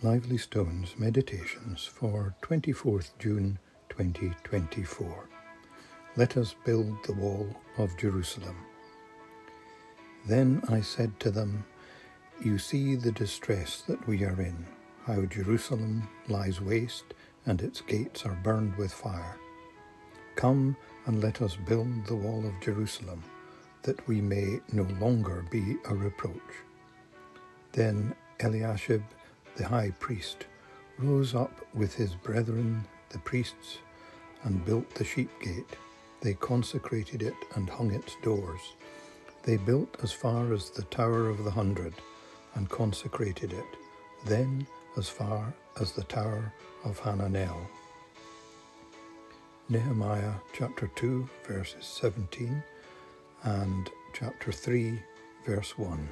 Lively Stones Meditations for 24th June 2024. Let us build the wall of Jerusalem. Then I said to them, You see the distress that we are in, how Jerusalem lies waste and its gates are burned with fire. Come and let us build the wall of Jerusalem, that we may no longer be a reproach. Then Eliashib, the high priest, rose up with his brethren, the priests, and built the sheep gate. They consecrated it and hung its doors. They built as far as the Tower of the 100 and consecrated it, then as far as the Tower of Hananel. Nehemiah chapter 2 verses 17 and chapter 3 verse 1.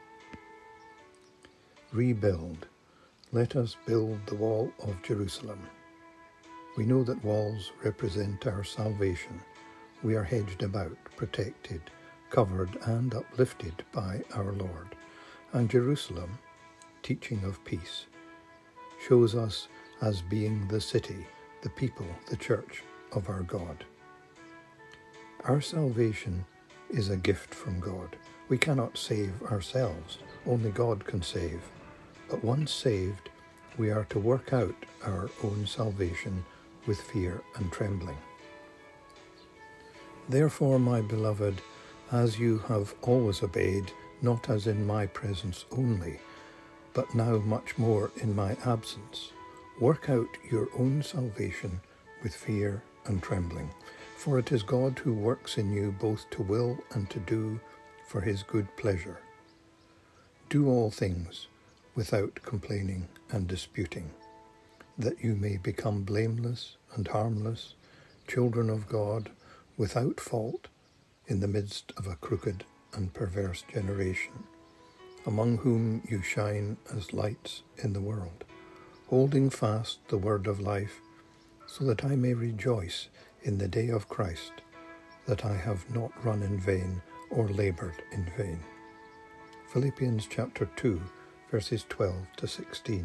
Rebuild. Let us build the wall of Jerusalem. We know that walls represent our salvation. We are hedged about, protected, covered and uplifted by our Lord. And Jerusalem, teaching of peace, shows us as being the city, the people, the church of our God. Our salvation is a gift from God. We cannot save ourselves. Only God can save. But once saved, we are to work out our own salvation with fear and trembling. Therefore, my beloved, as you have always obeyed, not as in my presence only, but now much more in my absence, work out your own salvation with fear and trembling. For it is God who works in you both to will and to do for his good pleasure. Do all things without complaining and disputing, that you may become blameless and harmless, children of God, without fault, in the midst of a crooked and perverse generation, among whom you shine as lights in the world, holding fast the word of life, so that I may rejoice in the day of Christ, that I have not run in vain or laboured in vain. Philippians chapter 2, verses 12 to 16.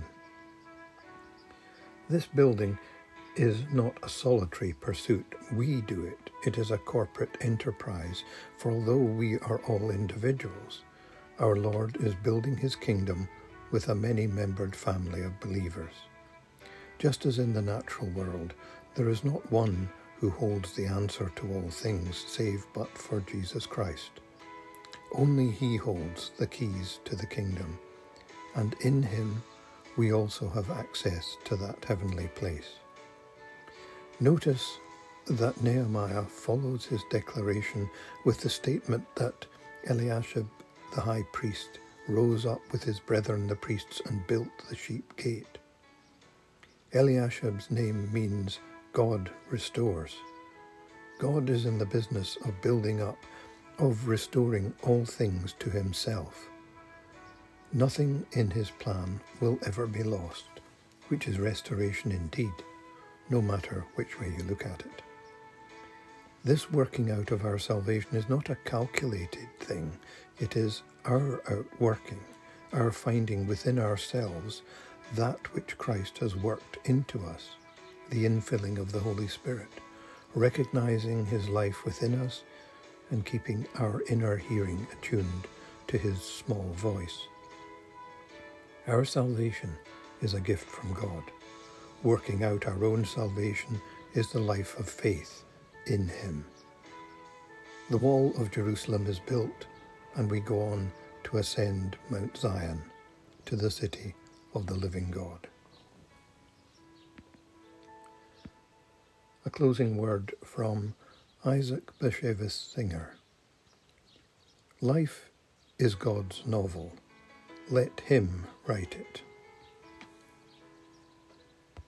This building is not a solitary pursuit. We do it. It is a corporate enterprise, for although we are all individuals, our Lord is building his kingdom with a many-membered family of believers. Just as in the natural world, there is not one who holds the answer to all things save but for Jesus Christ. Only he holds the keys to the kingdom, and in him we also have access to that heavenly place. Notice that Nehemiah follows his declaration with the statement that Eliashib, the high priest, rose up with his brethren the priests and built the sheep gate. Eliashib's name means God restores. God is in the business of building up, of restoring all things to himself. Nothing in his plan will ever be lost, which is restoration indeed, no matter which way you look at it. This working out of our salvation is not a calculated thing. It is our outworking, our finding within ourselves that which Christ has worked into us, the infilling of the Holy Spirit, recognizing his life within us and keeping our inner hearing attuned to his small voice. Our salvation is a gift from God. Working out our own salvation is the life of faith in him. The wall of Jerusalem is built, and we go on to ascend Mount Zion, to the city of the living God. A closing word from Isaac Bashevis Singer. Life is God's novel. Let him write it.